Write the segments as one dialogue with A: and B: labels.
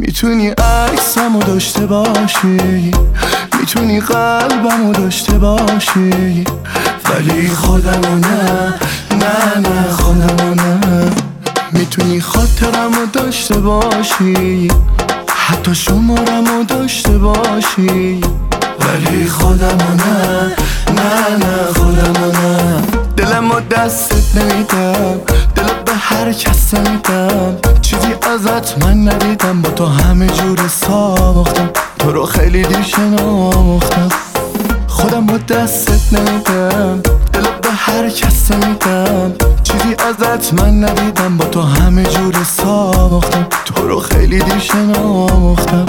A: میتونی عکسمو داشته باشی، میتونی قلبمو داشته باشی، ولی خودمو نه، نه نه خودمو نه. میتونی خاطرمو داشته باشی، حتی شمارمو داشته باشی، ولی خودمو نه، نه نه خودمو نه. دلمو دستت نمیدم، دلت به هر کس نمیدم، چیزی ازت من ندیدم، با تو همه جور ساختم، تو رو خیلی دیر شناختم. خودم با دستت نمیدم، دلت به هر کس نمیدم، چیزی ازت من ندیدم، با تو همه جور ساختم، تو رو خیلی دیر شناختم.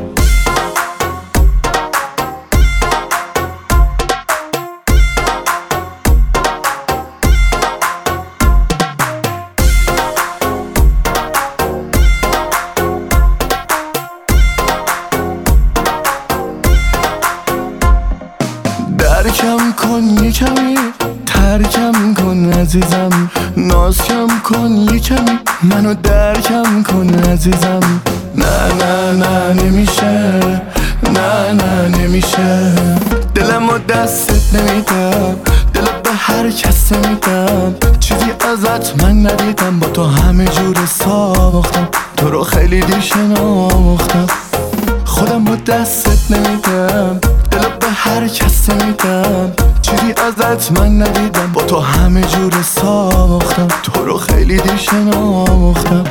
A: درکم کن یه کمی، ترکم کن عزیزم، ناز کم کن یه کمی، منو درکم کن عزیزم. نه نه نه نمیشه، نه نه نمیشه. دلمو دستت نمیدم، دلت به هر کس نمیدم، چیزی ازت من ندیدم، با تو همه جور ساختم، تو رو خیلی دیر شناختم. خودم با دستت نمیدم، دلت به هر کس نمیدم، چیزی ازت من ندیدم، با تو همه جور ساختم، تو رو خیلی دیر شناختم.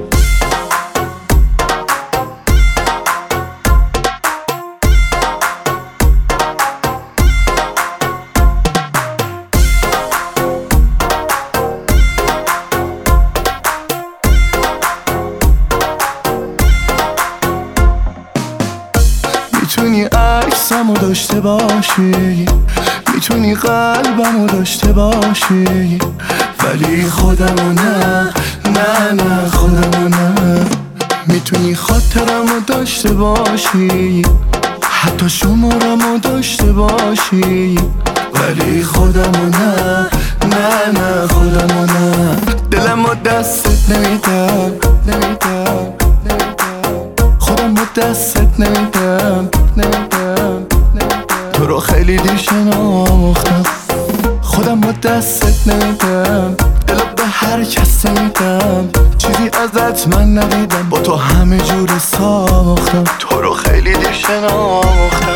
A: میتونی عکسمو داشته باشی، میتونی قلبمو داشته باشی، ولی خودمو نه، نه نه خودمو نه. میتونی خاطرمو داشته باشی، حتی شمارمو داشته باشی، ولی خودمو نه، نه نه خودمو نه. دلمو دستت نمیدم، نمیدم، خودم با دستت نمیدم، نمیدم، تو رو خیلی دیر شناختم. خودم با دستت نمیدم، دلت به هر کس نمیدم، چیزی ازت من ندیدم، با تو همه جور ساختم، تو رو خیلی دیر شناختم.